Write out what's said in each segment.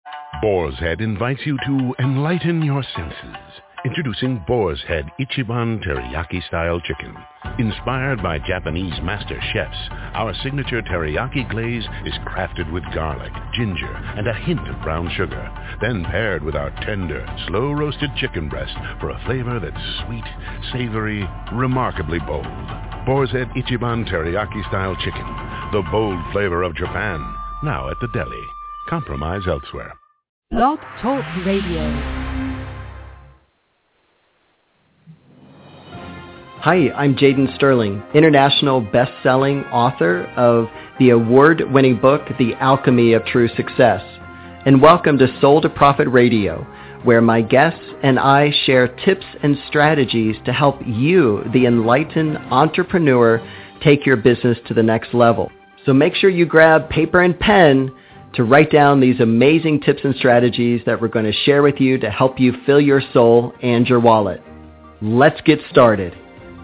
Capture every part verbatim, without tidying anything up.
Boar's Head invites you to enlighten your senses. Introducing Boar's Head Ichiban Teriyaki-style chicken. Inspired by Japanese master chefs, our signature teriyaki glaze is crafted with garlic, ginger, and a hint of brown sugar, then paired with our tender, slow-roasted chicken breast for a flavor that's sweet, savory, remarkably bold. Boar's Head Ichiban Teriyaki-style chicken, the bold flavor of Japan, now at the deli. Compromise elsewhere. Blog Talk Radio. Hi, I'm Jaden Sterling, international best-selling author of the award-winning book, The Alchemy of True Success. And welcome to Soul to Profit Radio, where my guests and I share tips and strategies to help you, the enlightened entrepreneur, take your business to the next level. So make sure you grab paper and pen to write down these amazing tips and strategies that we're going to share with you to help you fill your soul and your wallet. Let's get started.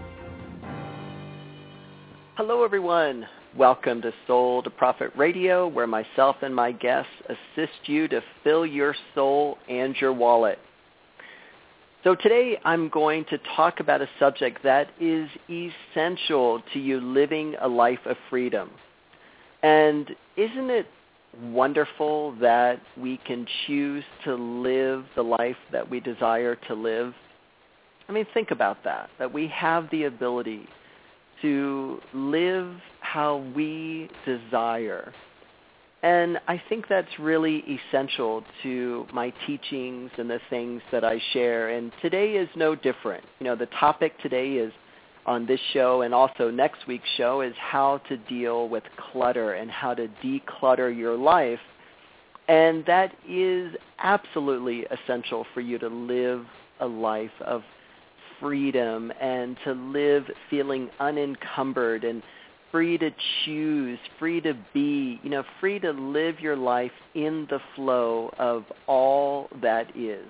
Hello, everyone. Welcome to Soul to Profit Radio, where myself and my guests assist you to fill your soul and your wallet. So today I'm going to talk about a subject that is essential to you living a life of freedom. And isn't it wonderful that we can choose to live the life that we desire to live? I mean, think about that, that we have the ability to live how we desire. And I think that's really essential to my teachings and the things that I share. And today is no different. You know, the topic today is on this show and also next week's show is how to deal with clutter and how to declutter your life. And that is absolutely essential for you to live a life of freedom and to live feeling unencumbered and free to choose, free to be, you know, free to live your life in the flow of all that is.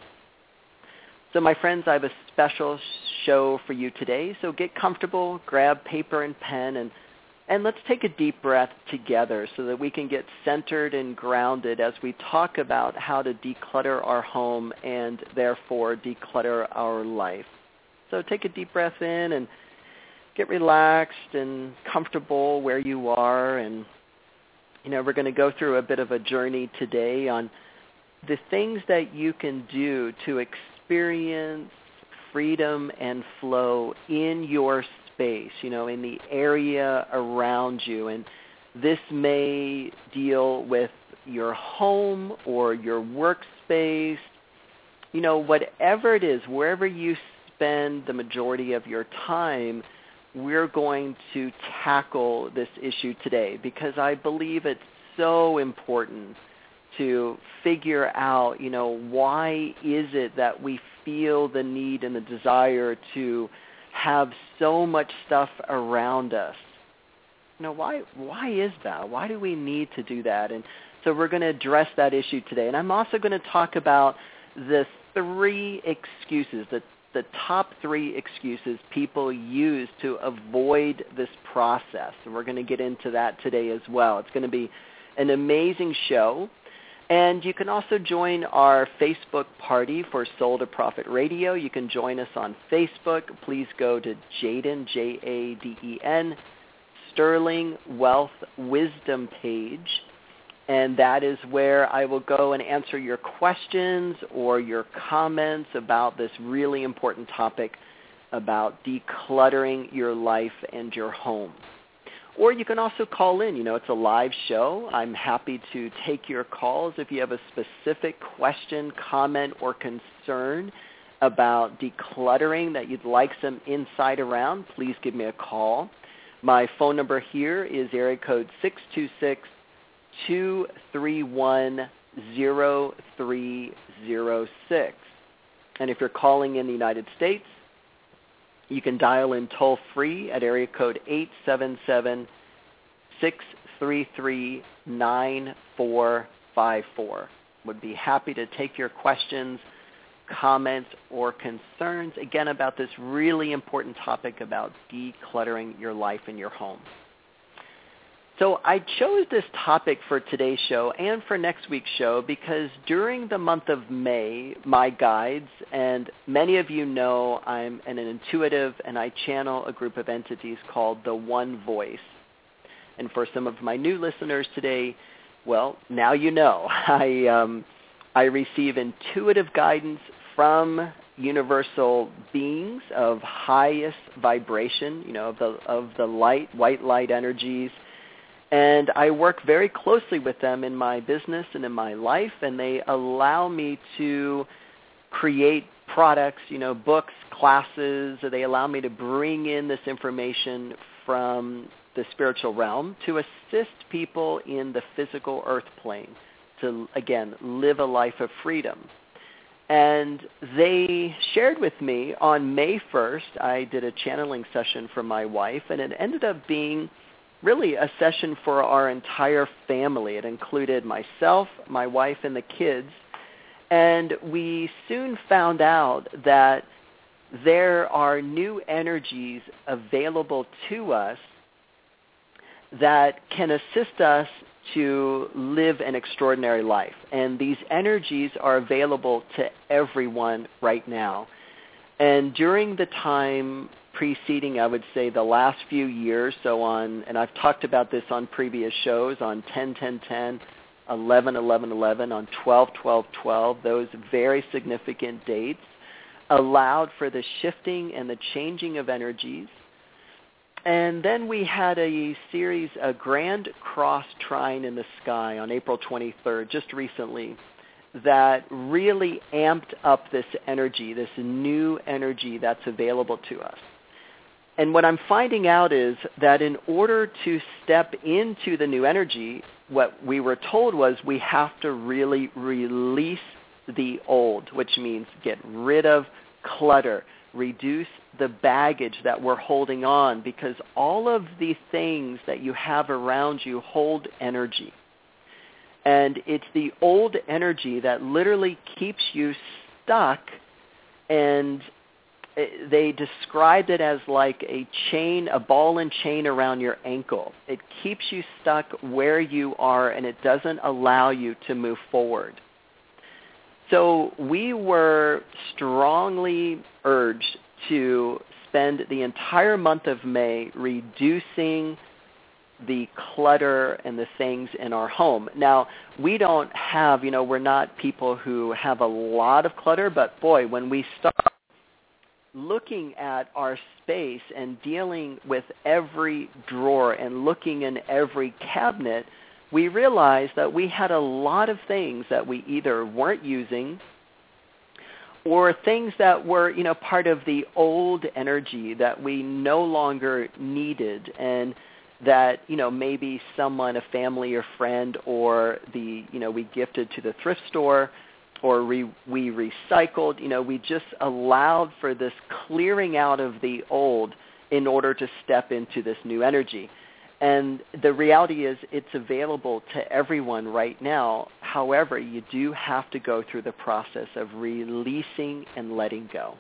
So my friends, I have a special show for you today. So get comfortable, grab paper and pen, and and let's take a deep breath together so that we can get centered and grounded as we talk about how to declutter our home and therefore declutter our life. So take a deep breath in and get relaxed and comfortable where you are. And, you know, we're going to go through a bit of a journey today on the things that you can do to experience freedom and flow in your space, you know, in the area around you. And this may deal with your home or your workspace, you know, whatever it is, wherever you spend the majority of your time, we're going to tackle this issue today because I believe it's so important to figure out, you know, why is it that we feel the need and the desire to have so much stuff around us? You know, why why is that? Why do we need to do that? And so we're going to address that issue today. And I'm also going to talk about the three excuses, the the top three excuses people use to avoid this process. And we're going to get into that today as well. It's going to be an amazing show. And you can also join our Facebook party for Soul to Profit Radio. You can join us on Facebook. Please go to Jaden, J A D E N, Sterling Wealth Wisdom page. And that is where I will go and answer your questions or your comments about this really important topic about decluttering your life and your home. Or you can also call in. You know, it's a live show. I'm happy to take your calls. If you have a specific question, comment, or concern about decluttering that you'd like some insight around, please give me a call. My phone number here is area code six two six, two three one, zero three zero six. And if you're calling in the United States, you can dial in toll-free at area code eight seven seven, six three three, nine four five four. Would be happy to take your questions, comments, or concerns, again, about this really important topic about decluttering your life and your home. So I chose this topic for today's show and for next week's show because during the month of May, my guides, and many of you know I'm an intuitive and I channel a group of entities called the One Voice. And for some of my new listeners today, well, now you know. I, um, I receive intuitive guidance from universal beings of highest vibration, you know, of the, of the light, white light energies. And I work very closely with them in my business and in my life, and they allow me to create products, you know, books, classes. They allow me to bring in this information from the spiritual realm to assist people in the physical earth plane to, again, live a life of freedom. And they shared with me on May first, I did a channeling session for my wife, and it ended up being really a session for our entire family. It included myself, my wife, and the kids. And we soon found out that there are new energies available to us that can assist us to live an extraordinary life. And these energies are available to everyone right now. And during the time preceding, I would say, the last few years, so on, and I've talked about this on previous shows, on ten ten ten, eleven eleven eleven, on twelve twelve twelve, those very significant dates allowed for the shifting and the changing of energies. And then we had a series, a Grand Cross Trine in the Sky on April twenty-third, just recently, that really amped up this energy, this new energy that's available to us. And what I'm finding out is that in order to step into the new energy, what we were told was we have to really release the old, which means get rid of clutter, reduce the baggage that we're holding on, because all of the things that you have around you hold energy. And it's the old energy that literally keeps you stuck, and they described it as like a chain, a ball and chain around your ankle. It keeps you stuck where you are, and it doesn't allow you to move forward. So we were strongly urged to spend the entire month of May reducing the clutter and the things in our home. Now, we don't have, you know, we're not people who have a lot of clutter, but boy, when we start looking at our space and dealing with every drawer and looking in every cabinet, we realized that we had a lot of things that we either weren't using or things that were, you know, part of the old energy that we no longer needed, and that, you know, maybe someone, a family or friend, or the, you know, we gifted to the thrift store, or we, we recycled. You know, we just allowed for this clearing out of the old in order to step into this new energy. And the reality is it's available to everyone right now. However, you do have to go through the process of releasing and letting go.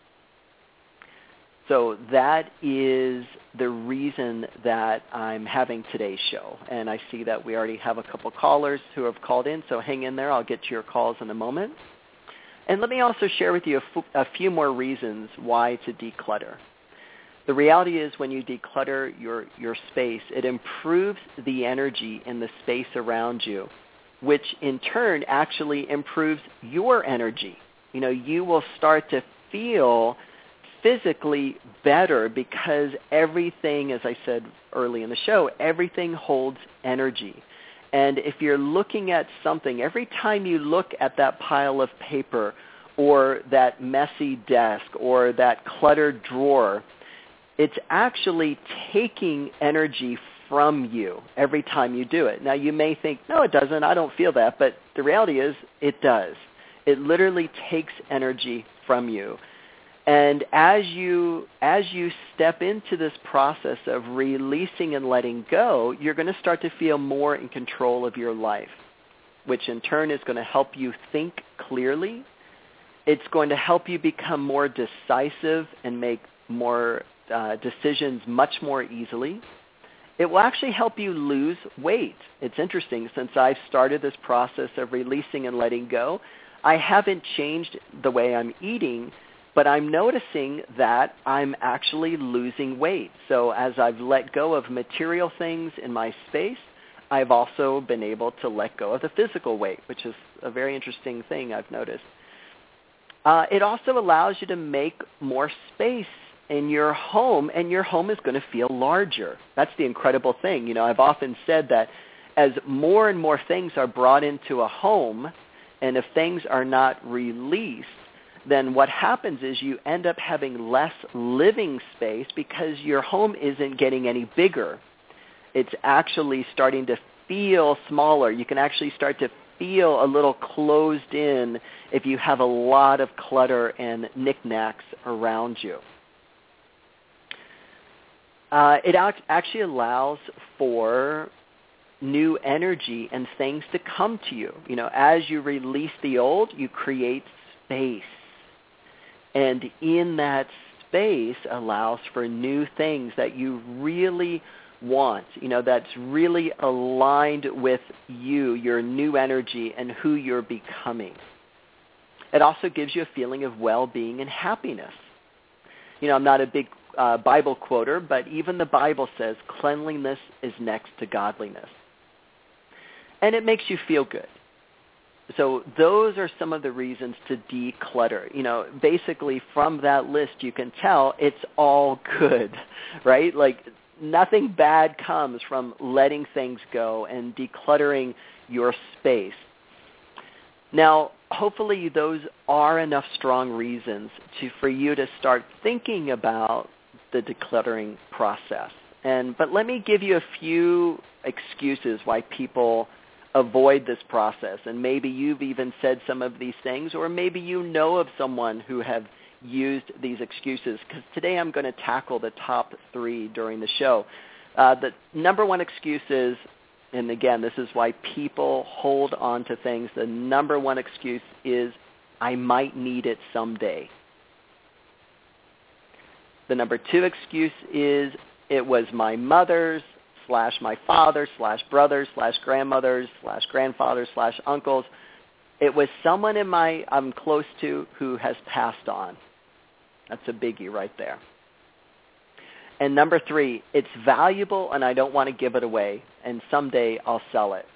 So that is the reason that I'm having today's show. And I see that we already have a couple callers who have called in, so hang in there. I'll get to your calls in a moment. And let me also share with you a, f- a few more reasons why to declutter. The reality is when you declutter your, your space, it improves the energy in the space around you, which in turn actually improves your energy. You know, you will start to feel physically better because everything, as I said early in the show, everything holds energy. And if you're looking at something, every time you look at that pile of paper or that messy desk or that cluttered drawer, it's actually taking energy from you every time you do it. Now, you may think, no, it doesn't. I don't feel that. But the reality is it does. It literally takes energy from you. And as you as you step into this process of releasing and letting go, you're going to start to feel more in control of your life, which in turn is going to help you think clearly. It's going to help you become more decisive and make more uh, decisions much more easily. It will actually help you lose weight. It's interesting. Since I've started this process of releasing and letting go, I haven't changed the way I'm eating, but I'm noticing that I'm actually losing weight. So as I've let go of material things in my space, I've also been able to let go of the physical weight, which is a very interesting thing I've noticed. Uh, it also allows you to make more space in your home, and your home is going to feel larger. That's the incredible thing. You know, I've often said that as more and more things are brought into a home, and if things are not released, then what happens is you end up having less living space because your home isn't getting any bigger. It's actually starting to feel smaller. You can actually start to feel a little closed in if you have a lot of clutter and knickknacks around you. Uh, it actually allows for new energy and things to come to you. You know, as you release the old, you create space. And in that space allows for new things that you really want, you know, that's really aligned with you, your new energy, and who you're becoming. It also gives you a feeling of well-being and happiness. You know, I'm not a big uh, Bible quoter, but even the Bible says cleanliness is next to godliness. And it makes you feel good. So those are some of the reasons to declutter. You know, basically from that list you can tell it's all good, right? Like nothing bad comes from letting things go and decluttering your space. Now, hopefully those are enough strong reasons to for you to start thinking about the decluttering process. And but let me give you a few excuses why people avoid this process. And maybe you've even said some of these things, or maybe you know of someone who have used these excuses, because today I'm going to tackle the top three during the show. Uh, the number one excuse is, and again, this is why people hold on to things, the number one excuse is, I might need it someday. The number two excuse is, it was my mother's, slash my father, slash brothers, slash grandmothers, slash grandfathers, slash uncles. It was someone in my I'm close to who has passed on. That's a biggie right there. And number three, it's valuable and I don't want to give it away, and someday I'll sell it.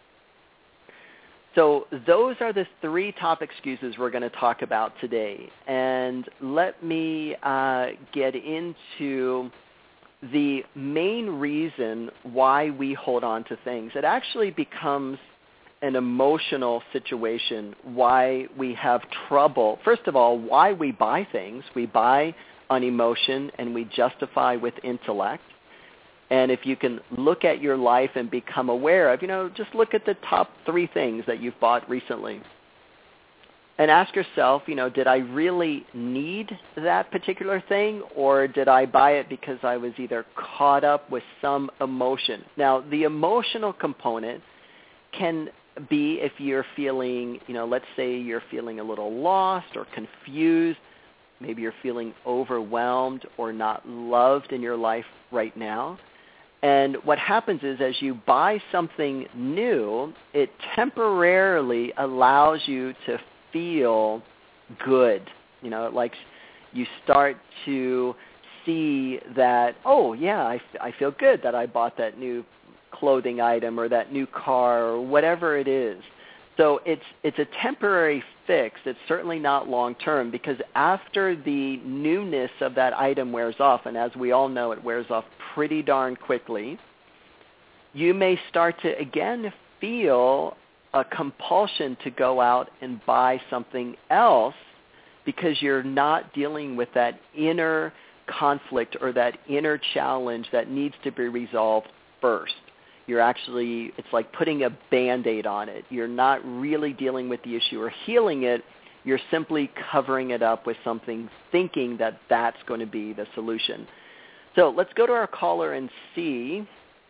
So those are the three top excuses we're going to talk about today. And let me uh, get into the main reason why we hold on to things. It actually becomes an emotional situation, why we have trouble. First of all, why we buy things. We buy on emotion and we justify with intellect. And if you can look at your life and become aware of, you know, just look at the top three things that you've bought recently. And ask yourself, you know, did I really need that particular thing, or did I buy it because I was either caught up with some emotion? Now, the emotional component can be if you're feeling, you know, let's say you're feeling a little lost or confused. Maybe you're feeling overwhelmed or not loved in your life right now. And what happens is as you buy something new, it temporarily allows you to feel good. You know, like you start to see that, oh, yeah, I, I feel good that I bought that new clothing item or that new car or whatever it is. So it's it's a temporary fix. It's certainly not long-term, because after the newness of that item wears off, and as we all know, it wears off pretty darn quickly, you may start to, again, feel a compulsion to go out and buy something else because you're not dealing with that inner conflict or that inner challenge that needs to be resolved first. You're actually, it's like putting a Band-Aid on it. You're not really dealing with the issue or healing it. You're simply covering it up with something, thinking that that's going to be the solution. So let's go to our caller and see.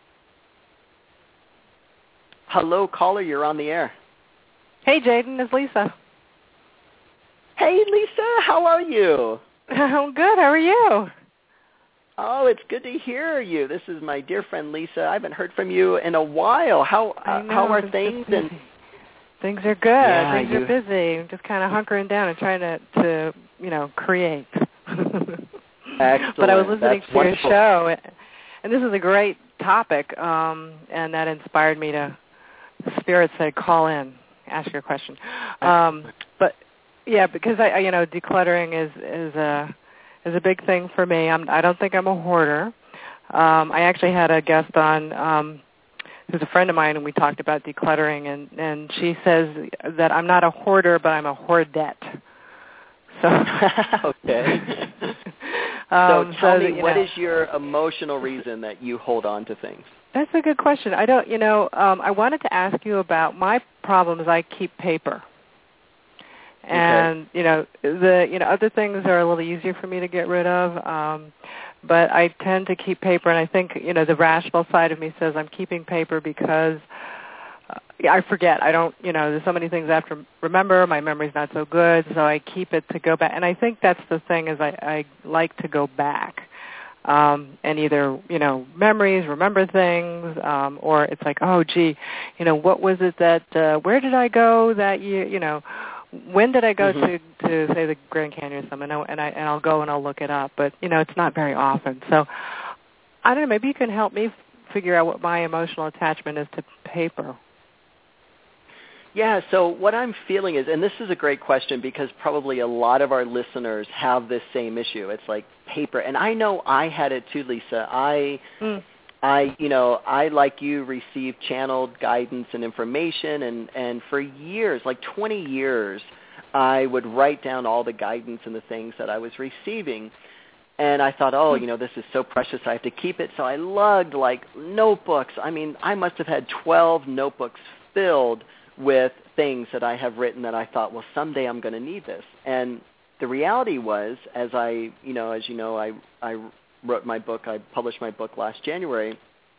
Hello, caller. You're on the air. Hey, Jaden. It's Lisa. Hey, Lisa. How are you? I'm good. How are you? Oh, it's good to hear you. This is my dear friend Lisa. I haven't heard from you in a while. How uh, know, how are it's things? busy. And things are good. Yeah, things you... are busy. I'm just kind of hunkering down and trying to, to you know, create. Excellent. But I was listening That's to wonderful. your show, and this is a great topic, um, and that inspired me to. The spirit said, "Call in, ask your question." Um, but yeah, because I, I, you know, decluttering is is a is a big thing for me. I'm, I don't think I'm a hoarder. Um, I actually had a guest on um, who's a friend of mine, and we talked about decluttering, and, and she says that I'm not a hoarder, but I'm a hoardette. So okay. um, so tell so me, that, what know, is your emotional reason that you hold on to things? That's a good question. I don't, you know, um, I wanted to ask you about my problem is I keep paper. And, okay. you know, the, you know, other things are a little easier for me to get rid of. Um, but I tend to keep paper, and I think, you know, the rational side of me says I'm keeping paper because uh, yeah, I forget. I don't, you know, there's so many things I have to remember. My memory's not so good, so I keep it to go back. And I think that's the thing is I, I like to go back. Um, and either, you know, memories, remember things, um, or it's like, oh, gee, you know, what was it that, uh, where did I go that year, you know, when did I go mm-hmm. to, to, say, the Grand Canyon or something, and, I, and, I, and I'll go and I'll look it up. But, you know, it's not very often. So, I don't know, maybe you can help me figure out what my emotional attachment is to paper. Yeah, so what I'm feeling is, and this is a great question because probably a lot of our listeners have this same issue. It's like paper, and I know I had it too, Lisa. I, mm. I, you know, I like you received channeled guidance and information, and and for years, like twenty years, I would write down all the guidance and the things that I was receiving. And I thought, oh, you know, this is so precious, I have to keep it. So I lugged like notebooks. I mean, I must have had twelve notebooks filled with things that I have written that I thought, well, someday I'm going to need this. And the reality was, as I, you know, as you know, I, I wrote my book, I published my book last January.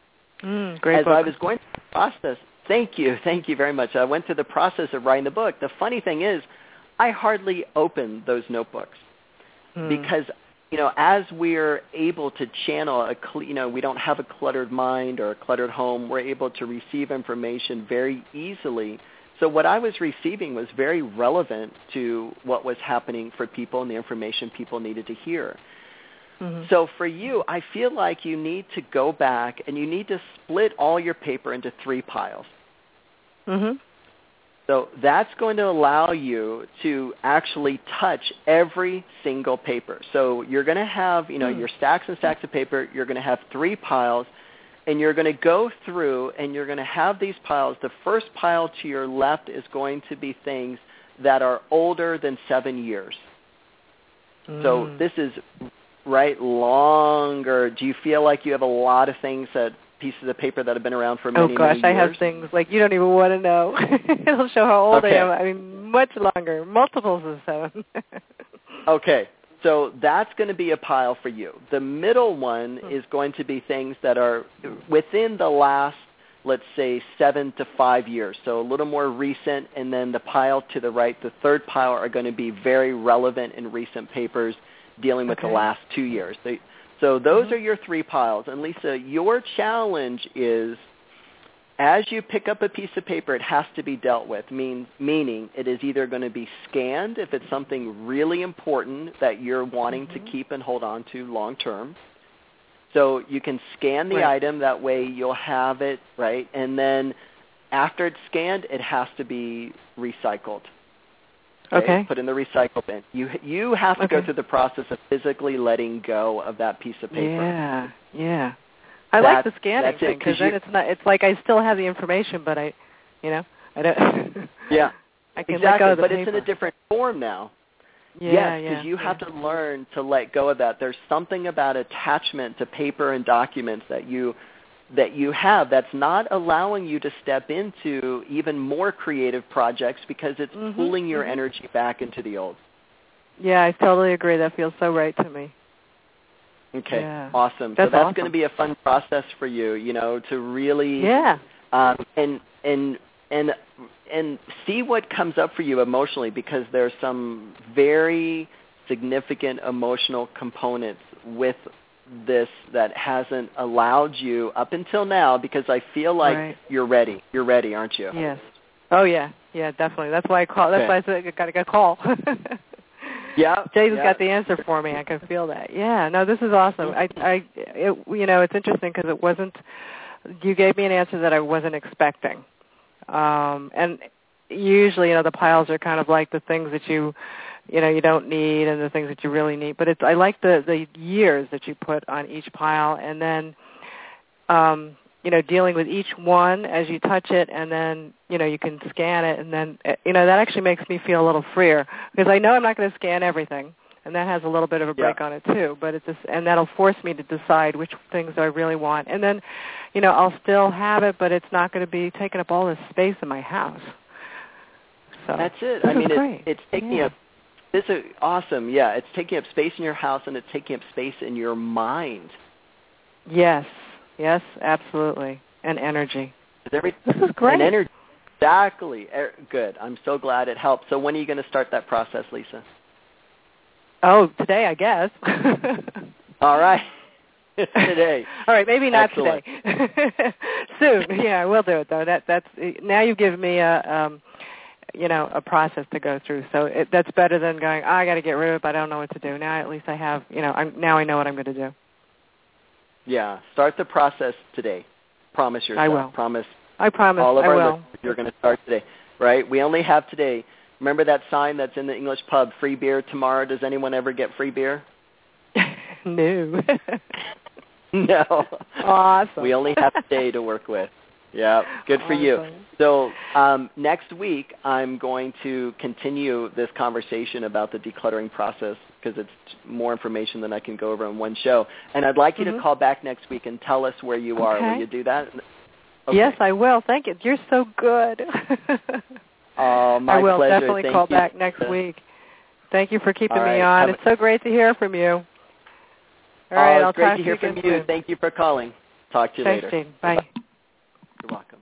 Mm, great as book. I was going through the process, thank you, thank you very much. I went through the process of writing the book. The funny thing is, I hardly opened those notebooks mm. because, you know, as we're able to channel a, you know, we don't have a cluttered mind or a cluttered home. We're able to receive information very easily. So what I was receiving was very relevant to what was happening for people and the information people needed to hear. Mm-hmm. So for you, I feel like you need to go back and you need to split all your paper into three piles. Mm-hmm. So that's going to allow you to actually touch every single paper. So you're going to have, you know, mm. your stacks and stacks of paper. You're going to have three piles, and you're going to go through and you're going to have these piles. The first pile to your left is going to be things that are older than seven years. Mm. So this is, right, longer. Do you feel like you have a lot of things that pieces of paper that have been around for many, oh, gosh, many years? I have things like you don't even want to know. It'll show how old okay. I am. I mean, much longer, multiples of seven. Okay, so that's going to be a pile for you. The middle one hmm. is going to be things that are within the last, let's say, seven to five years, so a little more recent, and then the pile to the right, the third pile, are going to be very relevant and recent papers dealing with okay. the last two years. They, So those mm-hmm. are your three piles. And Lisa, your challenge is as you pick up a piece of paper, it has to be dealt with, mean, meaning it is either going to be scanned if it's something really important that you're wanting mm-hmm. to keep and hold on to long term. So you can scan the right. item. That way you'll have it, right? And then after it's scanned, it has to be recycled. Okay. okay. Put in the recycle bin. You you have to okay. go through the process of physically letting go of that piece of paper. Yeah, yeah. I that, like the scanning thing because then it's not. It's like I still have the information, but I, you know, I don't. yeah. I can exactly. let go of the but paper. it's in a different form now. Yeah, yes, because yeah, you yeah. have to learn to let go of that. There's something about attachment to paper and documents that you that you have that's not allowing you to step into even more creative projects because it's mm-hmm, pulling your mm-hmm. energy back into the old. Yeah, I totally agree. That feels so right to me. Okay, yeah. awesome. That's so that's awesome. going to be a fun process for you, you know, to really yeah. um, and and and and see what comes up for you emotionally because there's some very significant emotional components with this that hasn't allowed you up until now, because I feel like right. you're ready. You're ready, aren't you? Yes. Oh, yeah. Yeah, definitely. That's why I call. That's okay. why I said I got to get a call. Yeah. Jason's yeah. got the answer for me. I can feel that. Yeah. No, this is awesome. I, I, it, you know, it's interesting because it wasn't. You gave me an answer that I wasn't expecting. Um, and usually, you know, the piles are kind of like the things that you, you know, you don't need and the things that you really need. But it's. I like the the years that you put on each pile, and then, um, you know, dealing with each one as you touch it, and then, you know, you can scan it, and then, you know, that actually makes me feel a little freer, because I know I'm not going to scan everything, and that has a little bit of a break yeah. on it too, but it's just, and that'll force me to decide which things I really want, and then, you know, I'll still have it, but it's not going to be taking up all this space in my house. So that's it. This I mean, is great. It, it's taking yeah. up. This is awesome. Yeah, it's taking up space in your house, and it's taking up space in your mind. Yes. Yes, absolutely. And energy. Every, this is great. And energy. Exactly. Er, good. I'm so glad it helped. So when are you going to start that process, Lisa? Oh, today, I guess. All right. Today. All right, maybe not Excellent. today. Soon. Yeah, I will do it though. That that's now you give me a um you know, a process to go through. So it, that's better than going, oh, I got to get rid of it, but I don't know what to do. Now at least I have, you know, I'm, now I know what I'm going to do. Yeah, start the process today. Promise yourself. I will. Promise. I promise. All of I our will. listeners, you're going to start today, right? We only have today. Remember that sign that's in the English pub, free beer tomorrow? Does anyone ever get free beer? No. No. Awesome. We only have today to work with. Yeah, good for awesome. you. So um, next week, I'm going to continue this conversation about the decluttering process, because it's more information than I can go over in one show. And I'd like you mm-hmm. to call back next week and tell us where you are. Okay. Will you do that? Okay. Yes, I will. Thank you. You're so good. Oh, my I will pleasure. definitely Thank call you. back next week. Thank you for keeping All right. me on. Have It's so great to hear from you. All oh, right, it's I'll great talk to hear you from again you. soon. Thank you for calling. Talk to you Thanks, later. Gene. Bye. Bye-bye. You're welcome.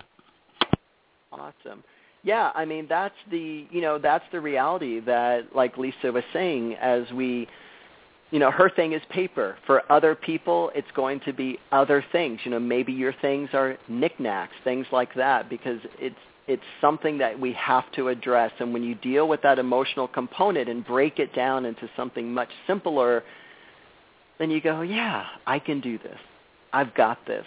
Awesome. Yeah, I mean, that's the, you know, that's the reality that, like Lisa was saying, as we, you know, her thing is paper. For other people, it's going to be other things. You know, maybe your things are knickknacks, things like that, because it's it's something that we have to address. And when you deal with that emotional component and break it down into something much simpler, then you go, yeah, I can do this. I've got this.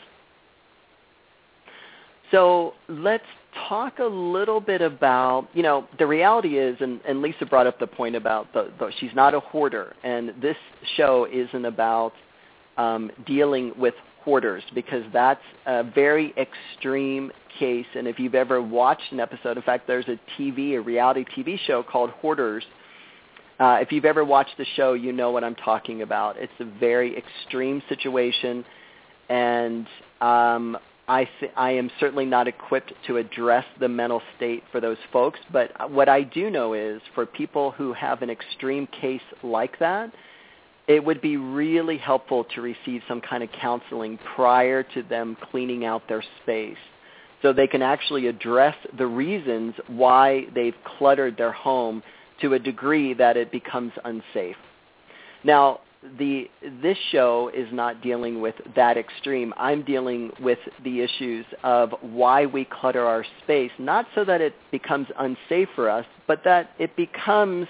So let's talk a little bit about, you know, the reality is, and, and Lisa brought up the point about the, the, she's not a hoarder, and this show isn't about um, dealing with hoarders, because that's a very extreme case. And if you've ever watched an episode, in fact, there's a T V, a reality T V show called Hoarders. Uh, if you've ever watched the show, you know what I'm talking about. It's a very extreme situation, and um, I, th- I am certainly not equipped to address the mental state for those folks, but what I do know is for people who have an extreme case like that, it would be really helpful to receive some kind of counseling prior to them cleaning out their space, so they can actually address the reasons why they've cluttered their home to a degree that it becomes unsafe. Now, The this show is not dealing with that extreme. I'm dealing with the issues of why we clutter our space, not so that it becomes unsafe for us, but that it becomes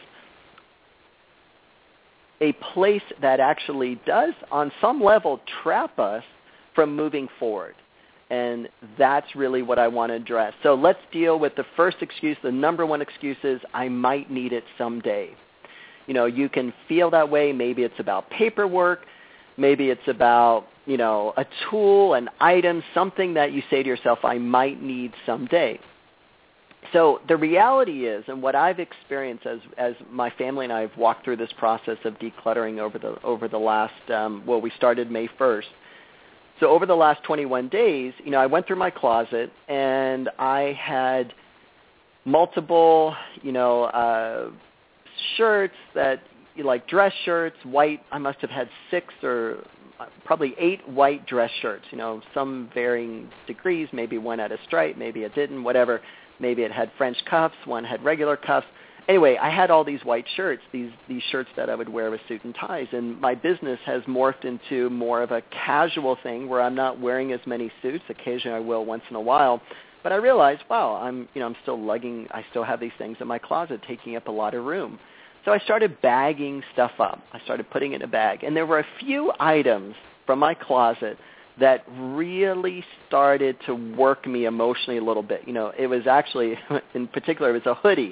a place that actually does, on some level, trap us from moving forward. And that's really what I want to address. So let's deal with the first excuse. The number one excuse is, I might need it someday. You know, you can feel that way. Maybe it's about paperwork. Maybe it's about, you know, a tool, an item, something that you say to yourself, I might need someday. So the reality is, and what I've experienced as as my family and I have walked through this process of decluttering over the over the last, um, well, we started May first. So over the last twenty-one days, you know, I went through my closet and I had multiple, you know, uh, shirts that, like dress shirts, white, I must have had six or probably eight white dress shirts, you know, some varying degrees. Maybe one had a stripe, maybe it didn't, whatever. Maybe it had French cuffs, one had regular cuffs. anyway, I had all these white shirts, these these shirts that I would wear with suit and ties, and my business has morphed into more of a casual thing where I'm not wearing as many suits. Occasionally I will once in a while, but I realized, wow, I'm you know I'm still lugging, I still have these things in my closet taking up a lot of room. So I started bagging stuff up. I started putting it in a bag, and there were a few items from my closet that really started to work me emotionally a little bit. You know, it was actually, in particular, it was a hoodie.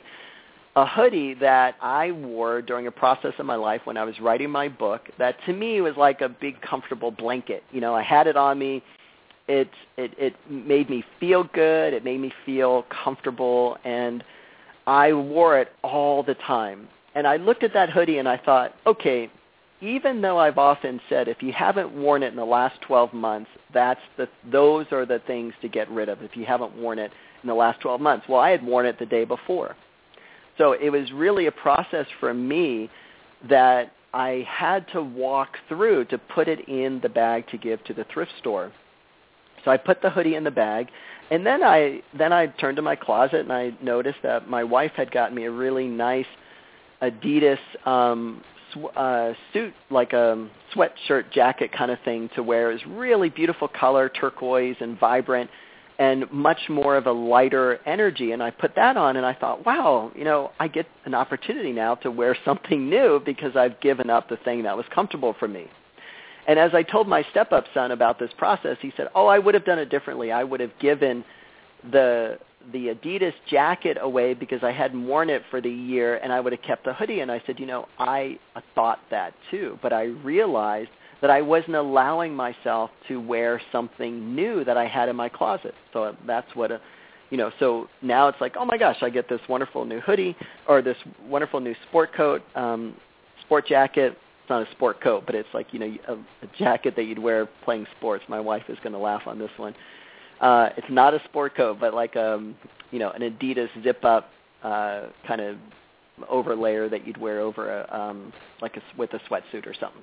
A hoodie that I wore during a process of my life when I was writing my book that to me was like a big comfortable blanket. You know, I had it on me. It, it, it made me feel good. It made me feel comfortable, and I wore it all the time. And I looked at that hoodie and I thought, okay, even though I've often said if you haven't worn it in the last twelve months, that's the, those are the things to get rid of if you haven't worn it in the last twelve months. Well, I had worn it the day before. So it was really a process for me that I had to walk through to put it in the bag to give to the thrift store. So I put the hoodie in the bag, and then I then I turned to my closet and I noticed that my wife had gotten me a really nice Adidas um, sw- uh, suit, like a sweatshirt jacket kind of thing to wear. It was really beautiful color, turquoise and vibrant, and much more of a lighter energy. And I put that on, and I thought, wow, you know, I get an opportunity now to wear something new because I've given up the thing that was comfortable for me. And as I told my step-up son about this process, he said, oh, I would have done it differently. I would have given the the Adidas jacket away because I hadn't worn it for the year, and I would have kept the hoodie. And I said, you know, I thought that too, but I realized that I wasn't allowing myself to wear something new that I had in my closet. So that's what a, you know, so now it's like, oh my gosh, I get this wonderful new hoodie or this wonderful new sport coat, um, sport jacket. It's not a sport coat, but it's like, you know, a, a jacket that you'd wear playing sports. My wife is going to laugh on this one. Uh, it's not a sport coat, but like um, you know, an Adidas zip-up uh, kind of overlayer that you'd wear over a um, like a, with a sweatsuit or something.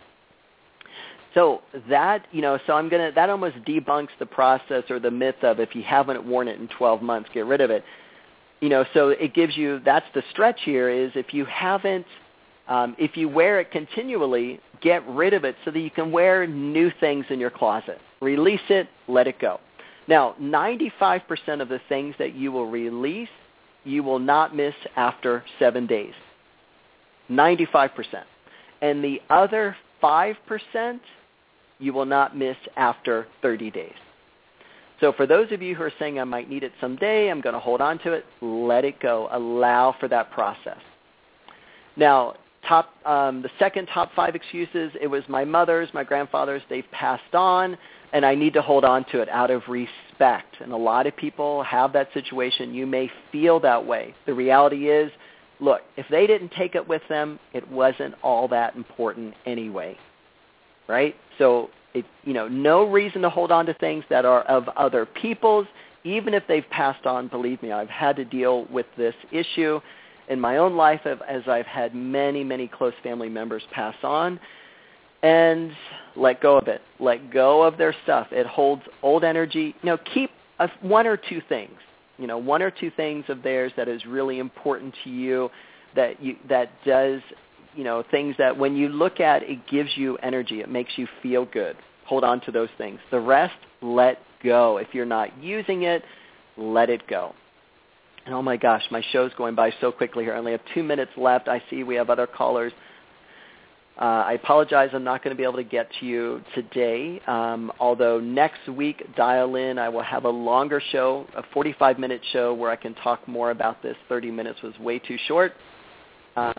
So that you know, so I'm gonna that almost debunks the process or the myth of if you haven't worn it in twelve months, get rid of it. You know, so it gives you that's the stretch here is if you haven't, um, if you wear it continually, get rid of it so that you can wear new things in your closet. Release it, let it go. Now, ninety-five percent of the things that you will release, you will not miss after seven days. ninety-five percent. And the other five percent, you will not miss after thirty days. So for those of you who are saying, I might need it someday, I'm going to hold on to it, let it go. Allow for that process. Now, top, um, the second top five excuses, it was my mother's, my grandfather's, they've passed on, and I need to hold on to it out of respect. And a lot of people have that situation. You may feel that way. The reality is, look, if they didn't take it with them, it wasn't all that important anyway, right? So, it, you know, no reason to hold on to things that are of other people's, even if they've passed on. Believe me, I've had to deal with this issue in my own life as I've had many, many close family members pass on. And let go of it. Let go of their stuff. It holds old energy. You know, keep a, one or two things. You know, one or two things of theirs that is really important to you, that you that does, you know, things that when you look at, it gives you energy. It makes you feel good. Hold on to those things. The rest, let go. If you're not using it, let it go. And oh my gosh, my show's going by so quickly here. I only have two minutes left. I see we have other callers. Uh, I apologize. I'm not going to be able to get to you today, um, although next week, dial in. I will have a longer show, a forty-five minute show where I can talk more about this. thirty minutes was way too short. Uh,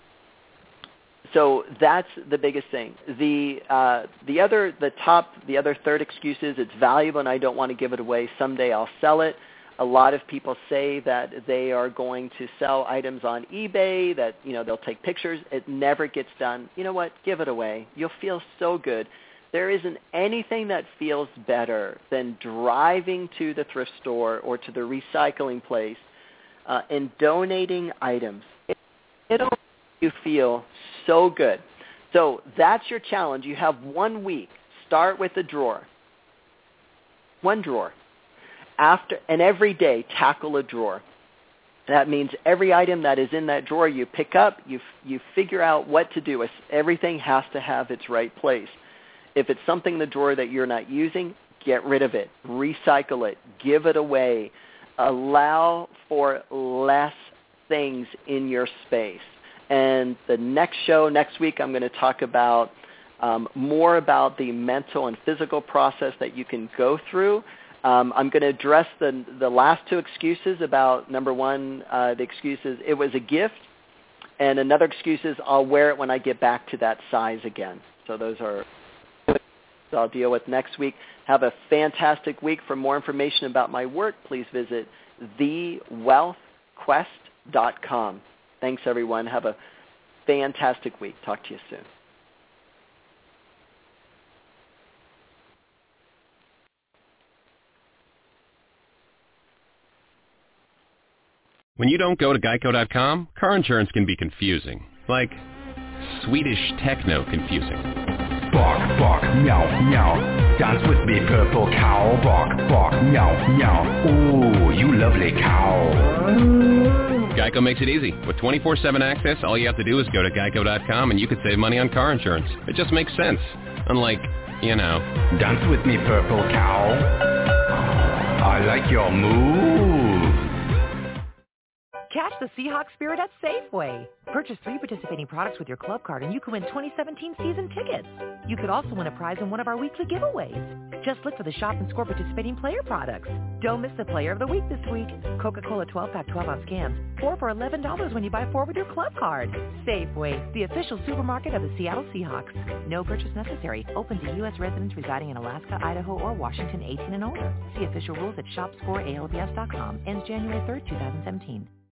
so that's the biggest thing. The uh, the other, the top, the other third excuse is it's valuable and I don't want to give it away. Someday I'll sell it. A lot of people say that they are going to sell items on eBay, that, you know, they'll take pictures. It never gets done. You know what? Give it away. You'll feel so good. There isn't anything that feels better than driving to the thrift store or to the recycling place uh, and donating items. It, it'll make you feel so good. So that's your challenge. You have one week. Start with a drawer. One drawer. After and every day, tackle a drawer. That means every item that is in that drawer you pick up, you you figure out what to do. Everything has to have its right place. If it's something in the drawer that you're not using, get rid of it. Recycle it. Give it away. Allow for less things in your space. And the next show, next week, I'm going to talk about um, more about the mental and physical process that you can go through. Um, I'm going to address the the last two excuses about, number one, uh, the excuse is it was a gift, and another excuse is I'll wear it when I get back to that size again. So those are what I'll deal with next week. Have a fantastic week. For more information about my work, please visit the wealth quest dot com. Thanks, everyone. Have a fantastic week. Talk to you soon. When you don't go to geico dot com, car insurance can be confusing. Like Swedish techno confusing. Bark, bark, meow, meow. Dance with me, purple cow. Bark, bark, meow, meow. Ooh, you lovely cow. Geico makes it easy. With twenty-four seven access, all you have to do is go to geico dot com and you could save money on car insurance. It just makes sense. Unlike, you know. Dance with me, purple cow. I like your move. Catch the Seahawks spirit at Safeway. Purchase three participating products with your club card and you can win twenty seventeen season tickets. You could also win a prize in one of our weekly giveaways. Just look for the Shop and Score participating player products. Don't miss the Player of the Week this week. Coca-Cola twelve-pack twelve ounce cans, four for eleven dollars when you buy four with your club card. Safeway, the official supermarket of the Seattle Seahawks. No purchase necessary. Open to U S residents residing in Alaska, Idaho, or Washington eighteen and older. See official rules at shop score A L B S dot com. Ends January third, twenty seventeen.